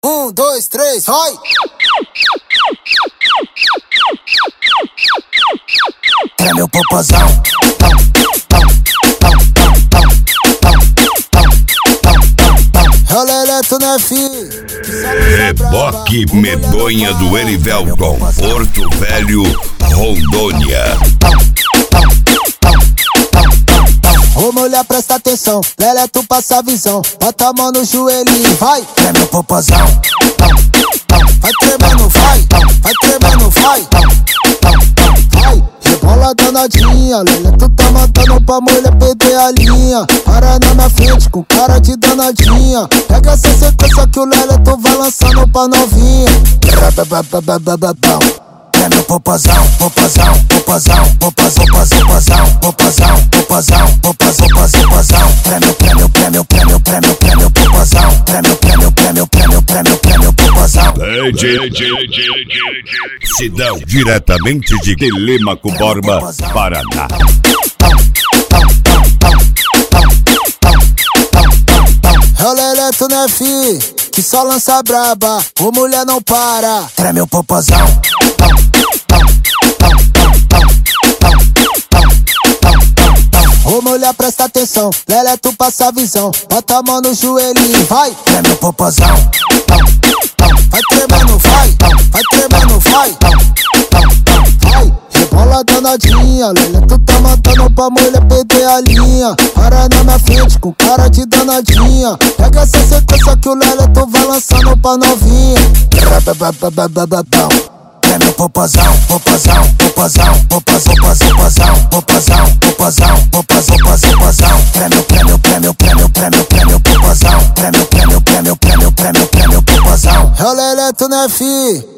1, 2, 3, vai! Treme o popozão. Rolereto, né, fi? Reboque medonha do Erivelton, Porto Velho, Rondônia. Ô mulher, presta atenção, Lelé, tu passa a visão. Bota a mão no joelhinho, vai, treme o popozão. Vai tremendo, vai, vai tremendo, vai. Vai, rebola danadinha, Lelé, tu tá matando pra mulher perder a linha. Para na minha frente com cara de danadinha. Pega essa sequência que o Lelé tu vai lançando pra novinha. Treme o popozão, popozão, popozão, popozão, popozão, popozão, popozão, popozão, popozão. Treme o prêmio, prêmio, prêmio, prêmio, prêmio, popozão. Treme o prêmio, prêmio, prêmio, prêmio, prêmio, popozão. Sidão, diretamente de Telêmaco Borba, Paraná. Rolereto, né, fi? Que só lança braba, ô mulher não para. Treme o popozão. Ô mulher, presta atenção, Lelé, tu passa a visão. Bota a mão no joelhinho, vai, treme o popozão. Vai tremendo, vai, vai tremendo, vai. Vai, rebola danadinha, Lelé, tu tá matando pra mulher perder a linha. Para na minha frente com cara de danadinha. Pega essa sequência que o Lelé tu vai lançando pra novinha. Treme o popozão, popozão, popozão, popozão, popozão, popozão, popozão, popozão, popozão. Treme o prêmio, prêmio, prêmio, prêmio, prêmio, popozão. Treme o prêmio, prêmio, prêmio, prêmio, prêmio, popozão. Rolereto, né, fi?